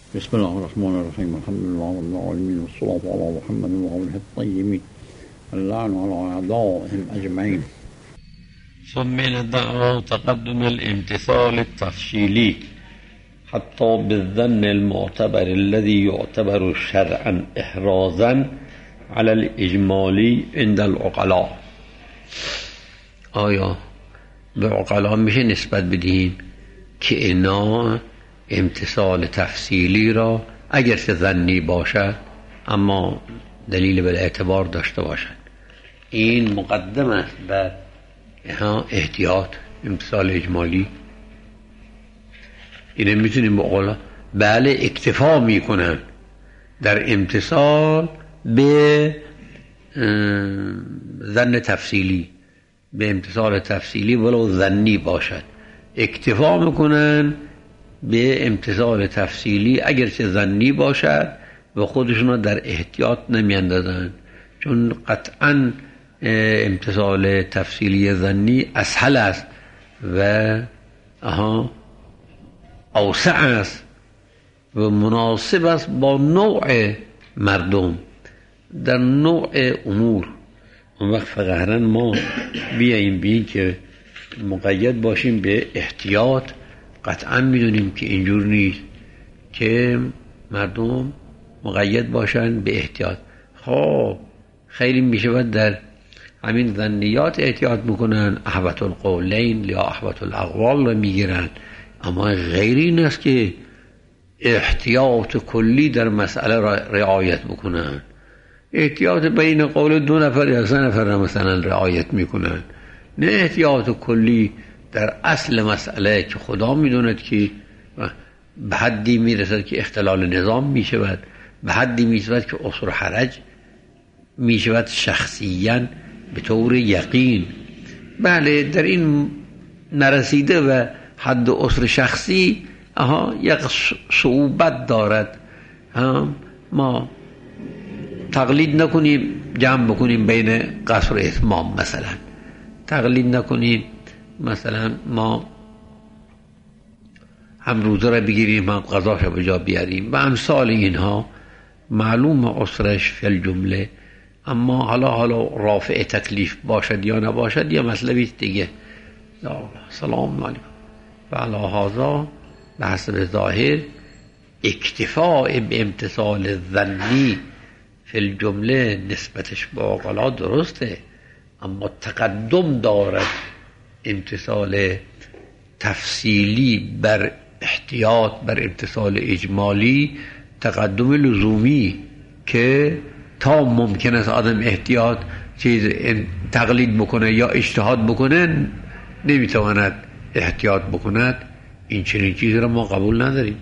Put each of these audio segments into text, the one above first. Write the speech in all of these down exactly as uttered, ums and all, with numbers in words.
بسم الله الرحمن الرحيم. الحمد لله رب العالمين والصلاة على محمد وآله الطيبين اللعن على أعدائهم أجمعين. ثم من الدعوة تقدم الامتثال التفصيلي حتى بالظن المعتبر الذي يعتبر شرعا إحرازا على الإجمالي عند العقلاء. آیا به عقلاء میشه نسبت بدهیم که اینا امتثال تفصیلی را اگرچه ظنی باشد اما دلیل به اعتبار داشته باشد؟ این مقدم است بر احتیاط امتثال اجمالی. اینه میتونیم به قول بله اکتفا میکنن در امتثال به ظن تفصیلی، به امتثال تفصیلی ولو ظنی باشد، اکتفا میکنن به امتثال تفصیلی اگرچه ظنی باشد و خودشون در احتیاط نمیاندازن، چون قطعا امتثال تفصیلی ظنی اسهل است و آها اوسع است و مناسب است با نوع مردم در نوع امور. اون وقت فقهرا ما بیاییم بین که مقید باشیم به احتیاط. قطعا میدونیم که اینجور نیست که مردم مقید باشن به احتیاط. خب خیلی میشود در همین ظنیات احتیاط میکنن، احوط القولین یا احوط الاقوال رو میگیرن، اما غیری این است که احتیاط کلی در مسئله را رعایت بکنن. احتیاط بین قول دو نفر یا سه نفر را مثلا رعایت میکنن، نه احتیاط کلی در اصل مسئله که خدا میدوند که به حدی میرسد که اختلال نظام میشود، به حدی میشود که عسر حرج میشود شخصیاً به طور یقین. بله در این نرسیده و حد عسر شخصی آها یک صعوبت دارد. ما تقلید نکنیم جمع بکنیم بین قصر و اتمام، مثلا تقلید نکنیم مثلا ما هم روزه را بگیریم هم قضاش را به جا بیاریم و امثال اینها. معلوم عسرش فی الجمله، اما حالا حالا رافع تکلیف باشد یا نباشد یا مطلبی دیگه. سلام علیکم. و علی هذا به حسب ظاهر اکتفاء به امتثال ظنی فی الجمله نسبتش با عقلا درسته، اما تقدم دارد امتثال تفصیلی بر احتیاط بر امتثال اجمالی، تقدم لزومی که تا ممکن است آدم احتیاط چیز تقلید بکنه یا اجتهاد بکنه نمیتواند احتیاط بکند. این چنین چیزی را ما قبول نداریم.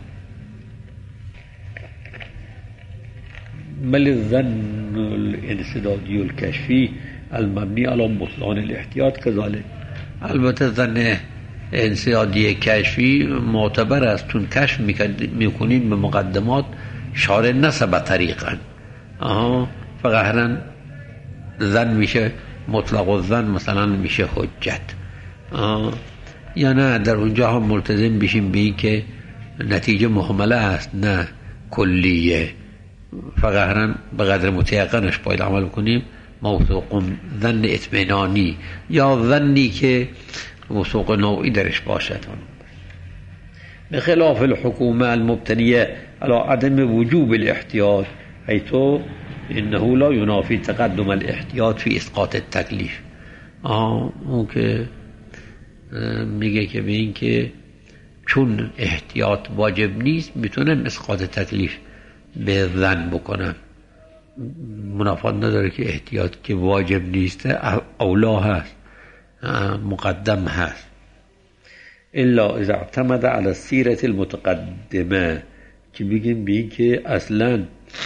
بل الظن الانسدادی الکشفی المبنی علی بطلان الاحتیاط کذالک. البته ظن انسدادی کشفی معتبر است، چون کشف میکنیم به مقدمات شارع نسب طریقا. آها فقهرا ظن میشه مطلق الظن مثلا میشه حجت، یا نه در اونجا هم ملتزم بشیم به این که نتیجه محمله است نه کلیه. فقهرا به قدر متیقنش باید عمل کنیم. موثوق ظن اطمینانی یا ظنی که وثوق نوعی درش باشد، به خلاف الحکومه المبتنیه علی عدم وجوب الاحتیاط حیث انه لا ینافی تقدم الاحتیاط فی اسقاط التکلیف. آه اون که میگه که به این که چون احتیاط واجب نیست میتونم اسقاط تکلیف به ظن بکنم. منافات نداره که احتیاط که واجب نیست اولا هست، مقدم هست. الا اذا اعتمد على السیرة المتقدمه، که بگیم به این که اصلا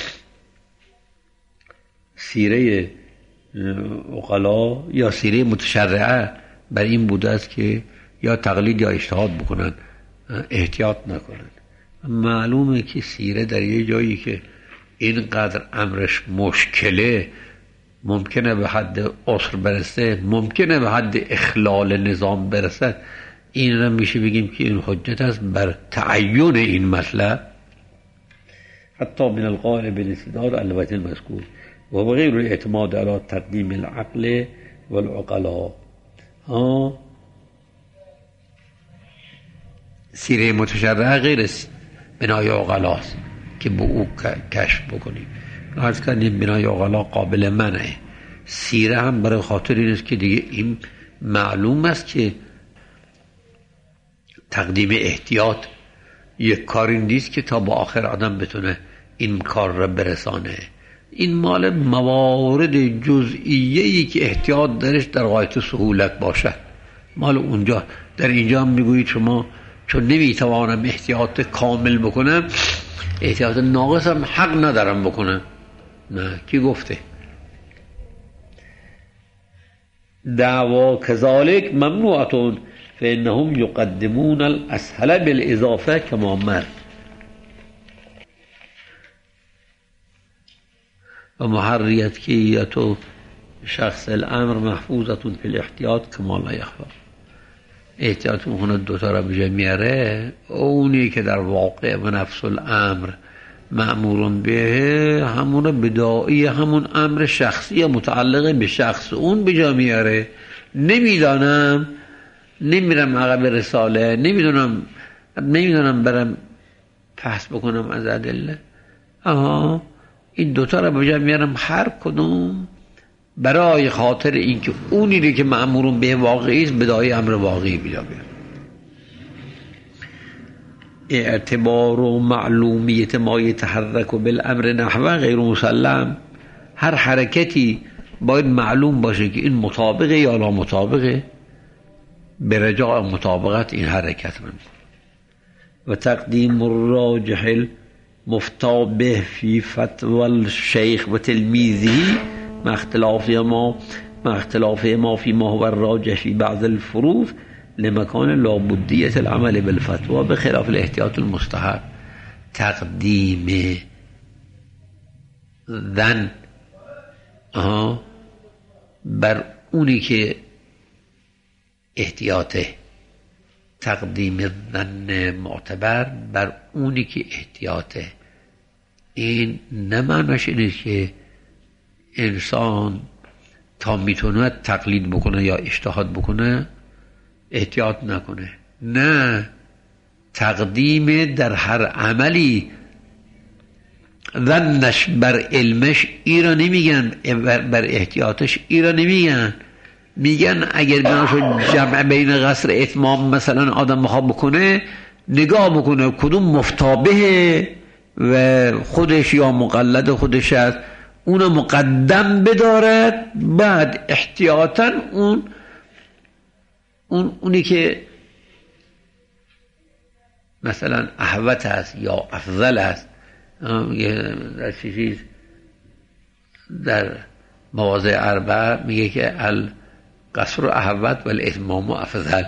سیره عقلا یا سیره متشرعه بر این بوده است که یا تقلید یا اجتهاد بکنن، احتیاط نکنن. معلومه که سیره در یه جایی که اینقدر امرش مشکله، ممکنه به حد عسر برسه، ممکنه به حد اخلال نظام برسه، این را میشه بگیم که این حجت است بر تعین این مطلب حتی من القائل بالاستدلال الوجه المذکور و غیر الاعتماد على تقدیم العقل والعقلاء. ها سیره متشرعه غیر بنای عقلاست که به او کشف بکنیم. عرض کردیم بنای عقلا قابل منعه. سیره هم برای خاطر این است که دیگه این معلوم است که تقدیم احتیاط یک کاری نیست که تا با آخر آدم بتونه این کار را برسانه. این مال موارد جزئیه‌ای که احتیاط درش در غایت سهولت باشد، مال اونجا. در اینجا هم میگویید شما چون نمیتوانم احتیاط کامل بکنم، احتیاط ناقص هم حق ندارم بکنم. نه، کی گفته؟ دعوا كذلك ممنوعة فإنهم يقدمون الأسهل بالإضافة كما مر. ومحريتية شخص الأمر محفوظة في الاحتياط كما لا يخفى. احتیاط میکنه دوتا را به جای میاره. اونی که در واقع و نفس الامر مأمورون به همون بدائی همون امر شخصی متعلق به شخص اون به جا میاره. نمیدانم، نمیرم عقب رساله، نمیدونم نمیدونم برم بحث بکنم از ادله. آها این دوتا را به جا میارم، هر کدوم برای خاطر اینکه اونی رو که مأمورون به واقعی است بدائی امر واقعی به جا بیاره. اعتبار و معلومیت ما یتحرک بالامر نحوه غیر مسلم. هر حرکتی باید معلوم باشه که این مطابقه یا لا مطابقه. به رجاء مطابقت این حرکت من و تقدیم الراجح المفتى به فی فتوى الشیخ و تلمیذه مع اختلاف ما مع اختلاف ما فی ما هو الراجح فی بعض الفروض لمکان لابدیت العمل بالفتوى بخلاف الاحتیاط المستحب. تقدیم ذن بر اونی که احتیاطه، تقدیم ظن معتبر بر اونی که احتیاطه. این نه معناش اینه که انسان تا میتونه تقلید بکنه یا اجتهاد بکنه احتیاط نکنه. نه، تقدیم در هر عملی ظنش بر علمش ای را نمیگن، بر احتیاطش ای را نمیگن. میگن اگر بناشو جمع بین قصر اتمام مثلا آدم میخواد بکنه، نگاه بکنه کدوم مفتابه و خودش یا مقلد خودش است، اونو مقدم بدارد، بعد احتیاطاً اون اون اونی که مثلا احوت است یا افضل است. در چیز در مواضع اربعه میگه که القصر احوت و الاتمام افضل.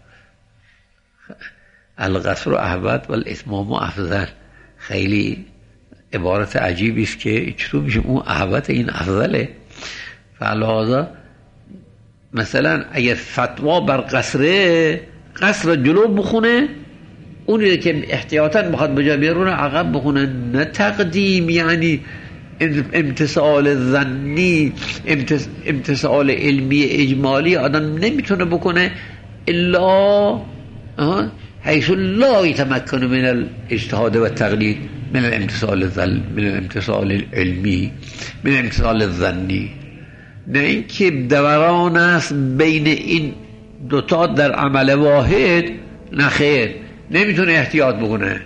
القصر احوت و الاتمام افضل خیلی عبارت عجیبی است که چطور میشه اون احوت این افضله. فلذا مثلا اگر فتوا بر قصره، قصر جلو بخونه، اونی که احتیاطاً بخواد به جا بیارونه عقب بخونه. نه تقدیم یعنی امتصال ظنی، امتصال علمی اجمالی آدم نمیتونه بکنه الا حیث لا یتمکن من الاجتهاد و تقلید من الامتصال الظن، من الامتصال العلمی، من الامتصال الظنی. نه اینکه دوران است بین این دوتا در عمل واحد. نه خیر، نمیتونه احتیاط بکنه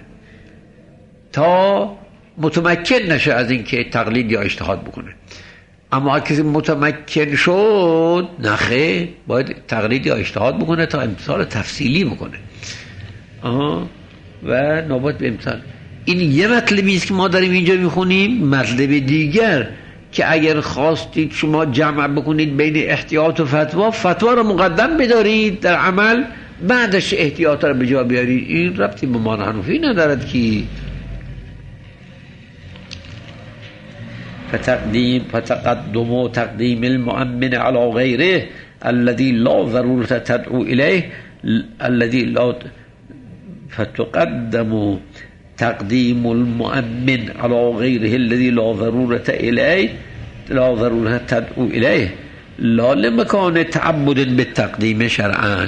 تا متمکن نشه از اینکه تقلید یا اجتهاد بکنه. اما کسی متمکن شد، نه خیر، باید تقلید یا اجتهاد بکنه تا امتصال تفصیلی بکنه. آها و نوبت به امتصال. این یه مطلبی است که ما داریم اینجا میخونیم. مطلب دیگر که اگر خواستید شما جمع بکنید بین احتیاط و فتوا، فتوا رو مقدم بدارید در عمل، بعدش احتیاط رو به جا بیارید. این ربطی به ما حنفی ندارد که فتقدیم فتقدم و تقدیم المؤمن على غیره الذي لا ضرورة تدعو الیه الذي لا فتقدم تقدیم المؤمن على غیره الذي لا ضرورة الیه لا ضرورة تدعو الیه لا لمکان تعبد بالتقدیم شرعا.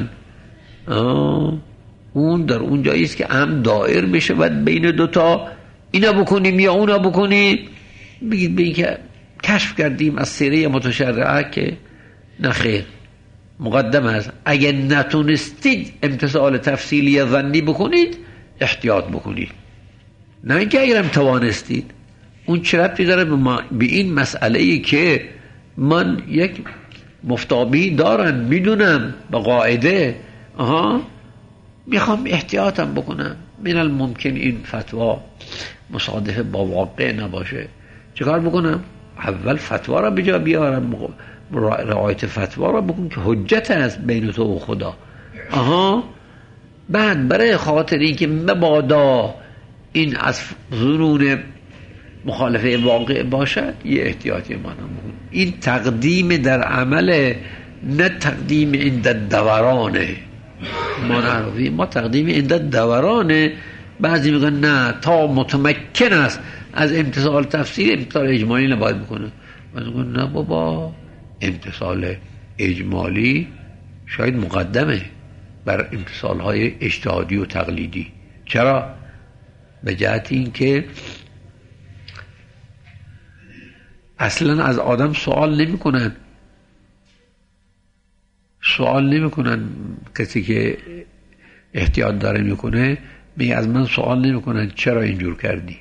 اون در اون جایی است که هم دایر بشه باید بین دوتا اینا بکنیم یا اونا بکنیم. بگید به این که کشف کردیم از سیره متشرعه که نخیر مقدم است. اگه نتونستید امتثال تفصیلی ظنی بکنید احتیاط بکنید، نه اینکه اگرم توانستید. اون چه ربطی داره به این مسئله ای که من یک مفتابی دارم میدونم به قاعده آها میخوام احتیاطم بکنم، من الممکن این فتوا مصادفه با واقع نباشه، چیکار بکنم؟ اول فتوا را به جا بیارم، رعایت فتوا را بکن که حجت است بین تو و خدا. آها بعد برای خاطر این که مبادا این از ظنون مخالفه واقع باشد یه احتیاطی مانم بکن. این تقدیم در عمل، نه تقدیم عند دورانه. ما نعرفی ما تقدیم عند دورانه. بعضی میگن نه تا متمکن است از امتصال تفسیر امتصال اجمالی نباید بکنه. بعضی میگن نه بابا امتصال اجمالی شاید مقدمه بر امتصال های اجتهادی و تقلیدی. چرا؟ به جهت این که اصلا از آدم سوال نمی کنن سوال نمی کنن کسی که احتیاط داره میکنه میگه از من سوال نمی کنن چرا اینجور کردی.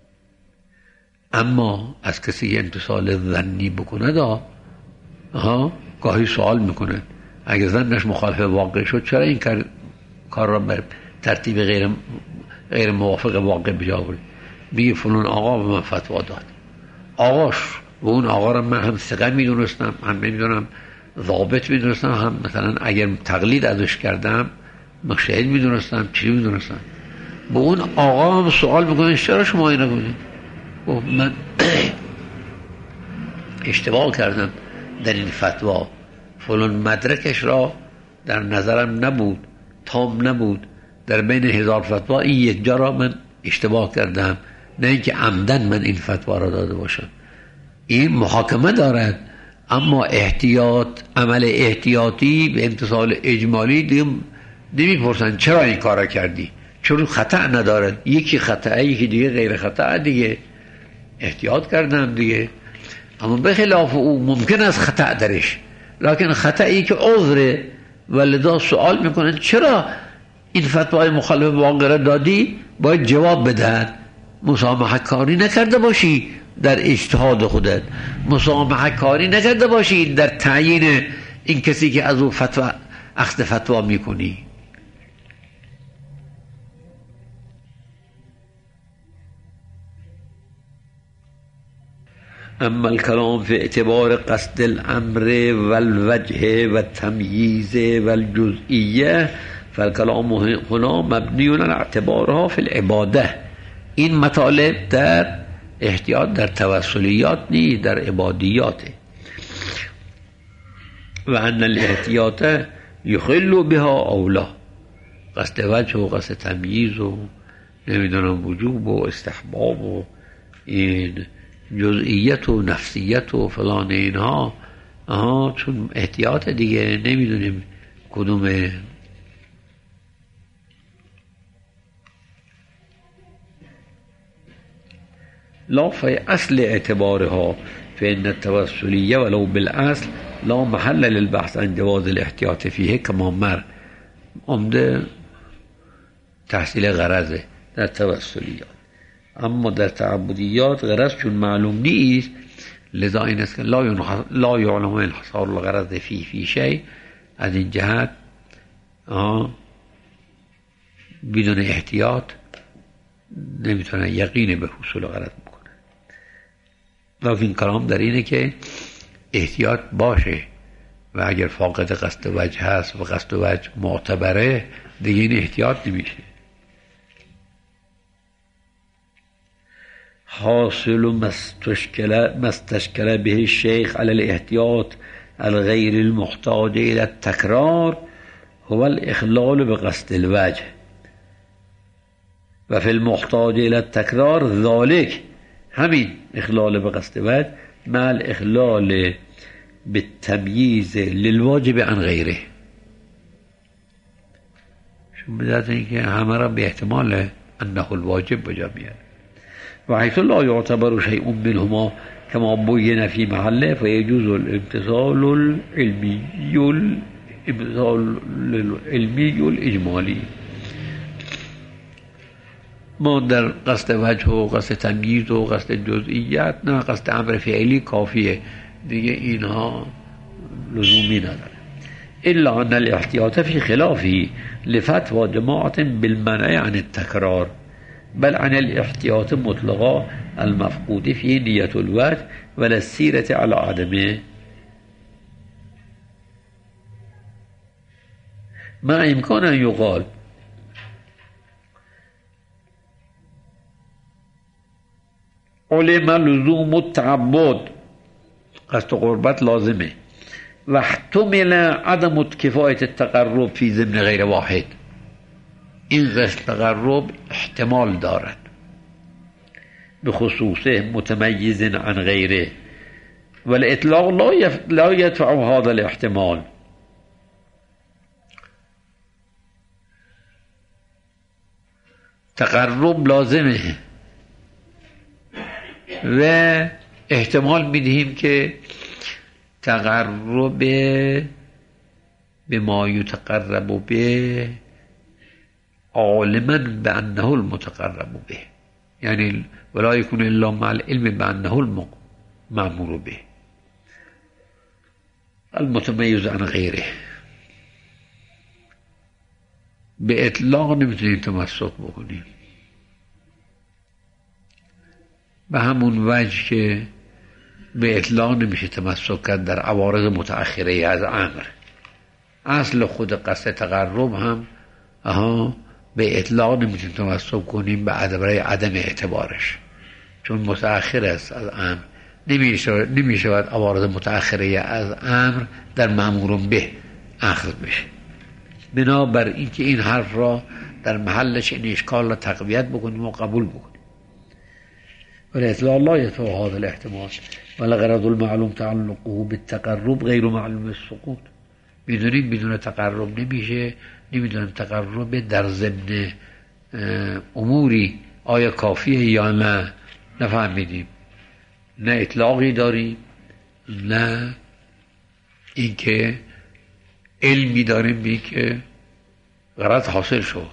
اما از کسی که امتصال ظنی بکنه دا ها گاهی سوال میکنه اگه ظنش مخالف واقع شد چرا این کار کار را بر ترتیب غیر غیر موافق واقع بجا بردی. میگه فلان آقا به من فتوا داد. آقاش و اون آقا را من هم ثقه میدونستم، هم نمیدونم ضابط میدونستم، هم مثلا اگر تقلید ازش کردم مجتهد میدونستم، چی میدونستم. به اون آقا هم سوال میکنه چرا شما اینو کنید؟ من اشتباه کردم در این فتوا، فلان مدرکش را در نظرم نبود، تام نبود، در بین هزار فتوا این یک جا را من اشتباه کردم، نه اینکه عمدن من این فتوا را داده باشم. این محاکمه دارد، اما احتیاط، عمل احتیاطی به امتصال اجمالی نمیپرسن چرا این کار را کردی، چون خطا ندارد. یکی خطا یکی دیگه غیر خطا دیگه، احتیاط کردم دیگه. اما به خلاف او ممکن است خطا درش، لکن خطایی که عذره ولذا سوال میکنن چرا این فتوای مخالف واقع را دادی، باید جواب بدهد. مسامحه کاری نکرده باشی در اجتهاد خودت، مسامحه کاری نکرده باشی در تعیین این کسی که از او فتوا اخذ فتوا میکنی. اما الكلام في اعتبار قصد الامر والوجه والتمييز والجزئيه فالكلام هنا مبني على اعتبارها في العباده. این مطالب در احتیاط در توسلیات نی، در عبادیاته. و ان الاحتیاط یخل بها اولا، قصد وجه و قصد تمییز و نمیدونم وجوب و استحباب و این جزئیت و نفسیت و فلان اینها، آها چون احتیاط دیگه نمیدونیم کدومه. لا في اصل اعتبارها فإن التوسلية ولو بالأصل لا محل للبحث عن جواز الاحتياط فيه كما مر. عمده تحصیل غرضه در توسلیات، اما در تعبدیات غرض چون معلوم نیست لذا این است که لا یعلم انحصار الغرض فی فی شیء. از این جهت بدون احتیاط نمیتونه یقین به حصول غرض بکنه. لیکن کلام در اینه که احتیاط باشه و اگر فاقد قصد وجه هست و قصد وجه معتبره دیگه این احتیاط نمیشه. حاصل ما استشكل به الشيخ على الاحتياط الغير المحتاج الى التكرار هو الاخلال بقصد الوجه. و فی المحتاج الى التکرار ذالک، همین اخلال به قصد بد مع الاخلال بالتمییز للواجب عن غیره، چون بدات اینکه همه را به احتمال انه الواجب بجا میاد. و حیث لا یعتبر شیء منهما كما بين في محله فيجوز الامتثال العلمي الامتثال العلمي الاجمالی. ما در قصد وجه و قصد تمییز و قصد جزئیات نه، قصد امر فعلی کافیه دیگه، اینها لزومی نداره. الا ان الاحتیاط في خلافه لفتوى جماعة بالمنع عن التكرار، بل عن الاحتیاط مطلقا المفقود فيه نية الوجه ولا السيرة على عدمه، مع امکان ان يقال علم لزوم التعبد، قصد قربت لازمه، و احتمل عدم کفایت التقرب فی ضمن غیر واحد، این قصد تقرب احتمال دارد به خصوصه متمیز عن غیره، والاطلاق لا يدفع هذا الاحتمال. تقرب لازمه و احتمال میدهیم که تقرب به ما یتقرب به عالما بانه المتقرب به، یعنی ولا یکون الا مع العلم بانه المأمور به المتمیز عن غیره. به اطلاق نمیتونیم تمسک بکنیم، به همون وجه که به اطلاق نمیشه تمسک کرد در عوارض متأخره از امر. اصل خود قصد تقرب هم آها به اطلاق نمیتونیم تمسک کنیم برای عدم اعتبارش، چون متأخر است از امر، نمیشود عوارض متأخره از امر در مأمور به اخذ بشه. بنابر اینکه این حرف را در محلش این اشکال را تقویت بکنیم و قبول بکنیم. ولی اطلاق لا يدفع هذا الاحتمال ولغرض المعلوم تعلقه بالتقرب غیر معلوم السقوط. میدونیم بدون تقرب نمیشه، نمیدونیم تقرب در ضمن اموری آیا کافیه یا نه، نفهمیدیم، نه اطلاقی داریم نه اینکه علمی داریم بی که غرض حاصل شد.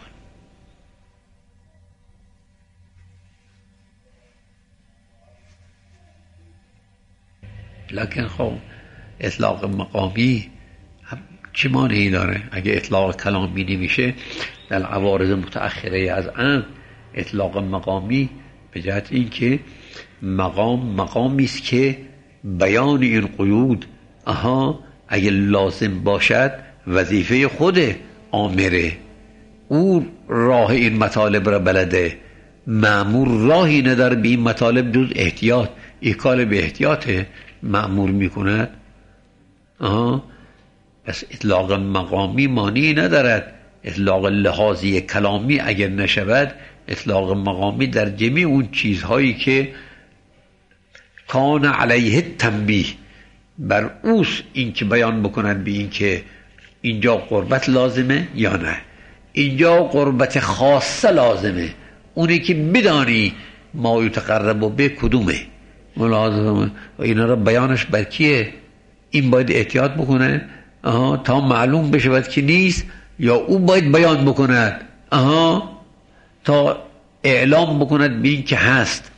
لکن خب اطلاق مقامی چه مانعی داره؟ اگه اطلاق کلامی نمیشه در عوارض متأخره از امر، اطلاق مقامی به جهت این که مقام مقامی است که بیان این قیود آها اگه لازم باشد وظیفه خود آمره، او راه این مطالب را بلده، مأمور راهی نداره به این مطالب جز احتیاط، ایکال به احتیاط مأمور میکند. آها پس اطلاق مقامی مانی ندارد. اطلاق لحاظی کلامی اگر نشود، اطلاق مقامی در جمیع اون چیزهایی که کان علیه تنبیه بر اوس این که بیان بکنند به این که اینجا قربت لازمه یا نه، اینجا قربت خاصه لازمه، اونی که بدانی ما یتقرب به کدومه ملازمه و اینا را بیانش بر کیه، این باید احتیاط بکنه آها تا معلوم بشود که نیست، یا او باید بیان بکند آها تا اعلام بکند به این که هست.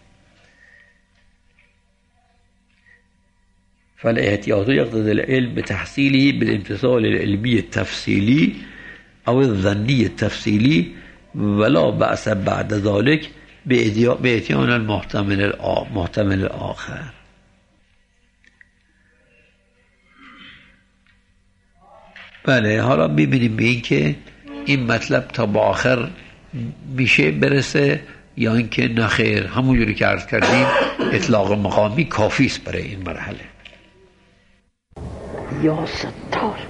فالاحتیاط يقتضي العلم بتحصيله بالامتثال العلمي التفصيلي أو الظني التفصيلي، ولا بأس بعد ذلك بإتيان المحتمل المحتمل الآخر. بله، حالا ببینیم به این که این مطلب تا با آخر میشه برسه یا اینکه نخیر، همونجوری که عرض کردیم اطلاق مقامی کافی است برای این مرحله. یا ستار